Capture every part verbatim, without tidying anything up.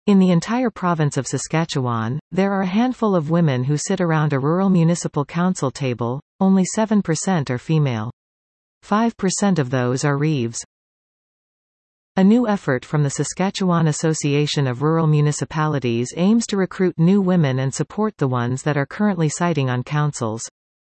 In the entire province of Saskatchewan, there are a handful of women who sit around a rural municipal council table, only seven percent are female. five percent of those are reeves. A new effort from the Saskatchewan Association of Rural Municipalities aims to recruit new women and support the ones that are currently sitting on councils.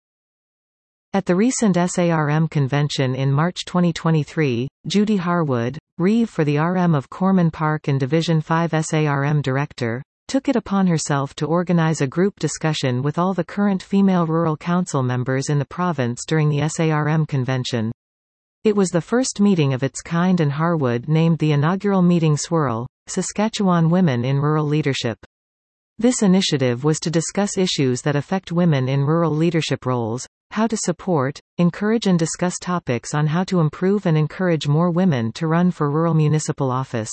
At the recent S A R M convention in March twenty twenty-three, Judy Harwood, Reeve for the R M of Corman Park and Division five S A R M Director, took it upon herself to organize a group discussion with all the current female rural council members in the province during the S A R M convention. It was the first meeting of its kind, and Harwood named the inaugural meeting SWIRL, Saskatchewan Women in Rural Leadership. This initiative was to discuss issues that affect women in rural leadership roles, how to support, encourage and discuss topics on how to improve and encourage more women to run for rural municipal office.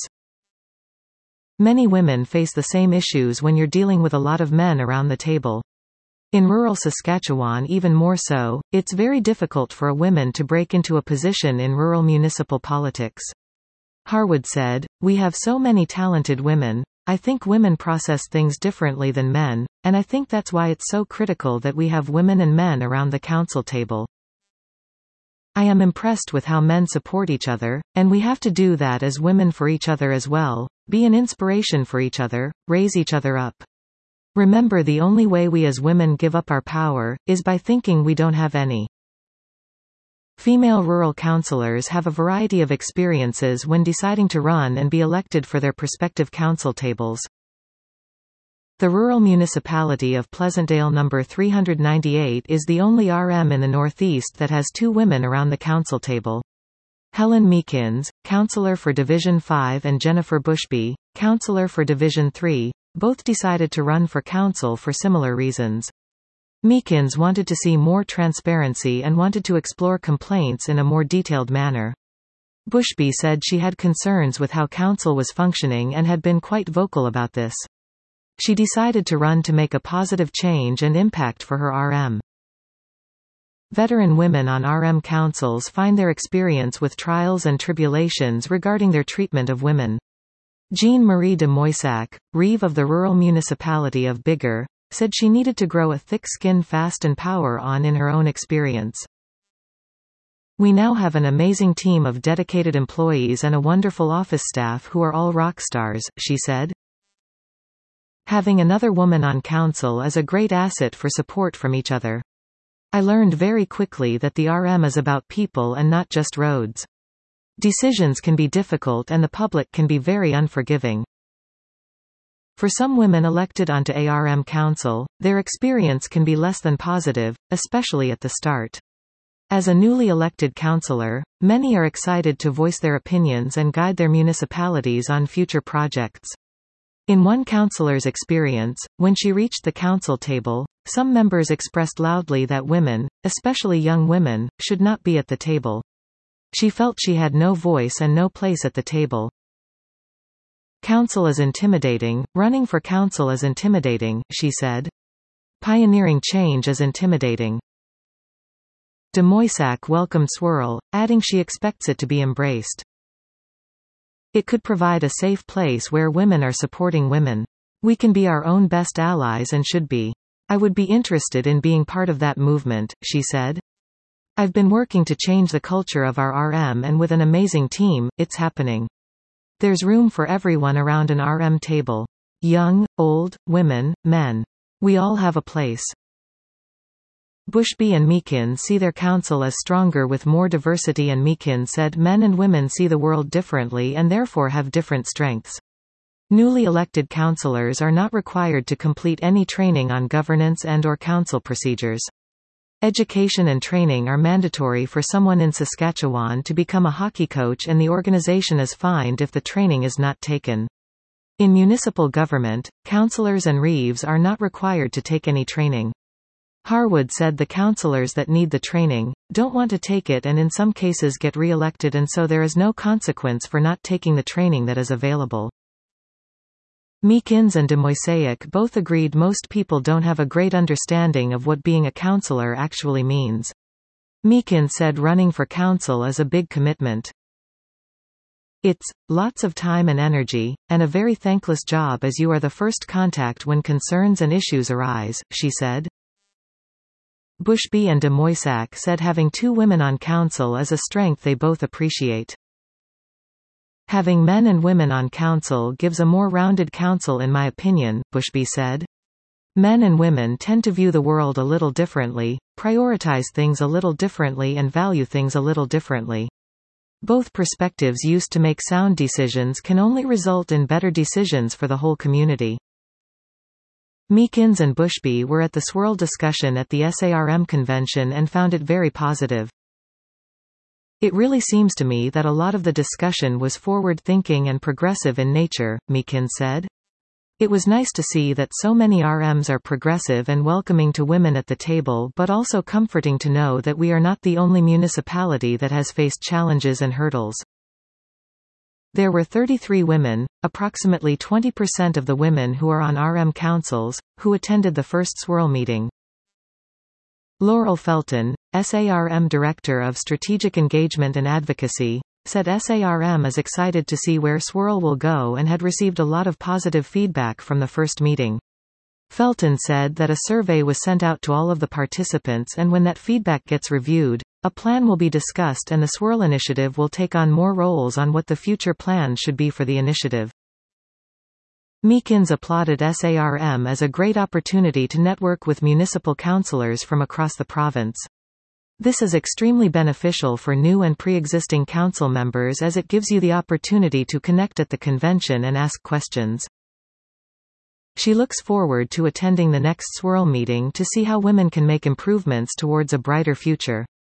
Many women face the same issues when you're dealing with a lot of men around the table. In rural Saskatchewan even more so, it's very difficult for a woman to break into a position in rural municipal politics. Harwood said, "We have so many talented women. I think women process things differently than men, and I think that's why it's so critical that we have women and men around the council table. I am impressed with how men support each other, and we have to do that as women for each other as well, be an inspiration for each other, raise each other up. Remember, the only way we as women give up our power, is by thinking we don't have any." Female rural councillors have a variety of experiences when deciding to run and be elected for their prospective council tables. The rural municipality of Pleasantdale number three hundred ninety-eight is the only R M in the Northeast that has two women around the council table. Helen Meekins, councillor for Division five, and Jennifer Bushby, councillor for Division three, both decided to run for council for similar reasons. Meekins wanted to see more transparency and wanted to explore complaints in a more detailed manner. Bushby said she had concerns with how council was functioning and had been quite vocal about this. She decided to run to make a positive change and impact for her R M. Veteran women on R M councils find their experience with trials and tribulations regarding their treatment of women. Jean-Marie de Moissac, Reeve of the rural municipality of Biggar, said she needed to grow a thick skin fast and power on in her own experience. "We now have an amazing team of dedicated employees and a wonderful office staff who are all rock stars," she said. Having another woman on council is a great asset for support from each other. I learned very quickly that the R M is about people and not just roads. Decisions can be difficult and the public can be very unforgiving. For some women elected onto a R M council, their experience can be less than positive, especially at the start. As a newly elected councillor, many are excited to voice their opinions and guide their municipalities on future projects. In one councillor's experience, when she reached the council table, some members expressed loudly that women, especially young women, should not be at the table. She felt she had no voice and no place at the table. "Council is intimidating, running for council is intimidating," she said. "Pioneering change is intimidating." De Moissac welcomed SWIRL, adding she expects it to be embraced. "It could provide a safe place where women are supporting women. We can be our own best allies and should be. I would be interested in being part of that movement," she said. "I've been working to change the culture of our R M, and with an amazing team, it's happening. There's room for everyone around an R M table. Young, old, women, men. We all have a place." Bushby and Meekins see their council as stronger with more diversity, and Meekins said men and women see the world differently and therefore have different strengths. Newly elected councillors are not required to complete any training on governance and or council procedures. Education and training are mandatory for someone in Saskatchewan to become a hockey coach, and the organization is fined if the training is not taken. In municipal government, councillors and reeves are not required to take any training. Harwood said the councillors that need the training don't want to take it and in some cases get re-elected, and so there is no consequence for not taking the training that is available. Meekins and de Moissac both agreed most people don't have a great understanding of what being a councillor actually means. Meekins said running for council is a big commitment. It's lots of time and energy, and a very thankless job as you are the first contact when concerns and issues arise, she said. Bushby and de Moissac said having two women on council is a strength they both appreciate. Having men and women on council gives a more rounded council in my opinion, Bushby said. Men and women tend to view the world a little differently, prioritize things a little differently and value things a little differently. Both perspectives used to make sound decisions can only result in better decisions for the whole community. Meekins and Bushby were at the swirl discussion at the S A R M convention and found it very positive. It really seems to me that a lot of the discussion was forward-thinking and progressive in nature, Meekins said. It was nice to see that so many R Ms are progressive and welcoming to women at the table, but also comforting to know that we are not the only municipality that has faced challenges and hurdles. There were thirty-three women, approximately twenty percent of the women who are on R M councils, who attended the first swirl meeting. Laurel Felton, S A R M Director of Strategic Engagement and Advocacy, said S A R M is excited to see where swirl will go and had received a lot of positive feedback from the first meeting. Felton said that a survey was sent out to all of the participants, and when that feedback gets reviewed, a plan will be discussed and the swirl initiative will take on more roles on what the future plan should be for the initiative. Meekins applauded S A R M as a great opportunity to network with municipal councillors from across the province. This is extremely beneficial for new and pre-existing council members as it gives you the opportunity to connect at the convention and ask questions. She looks forward to attending the next swirl meeting to see how women can make improvements towards a brighter future.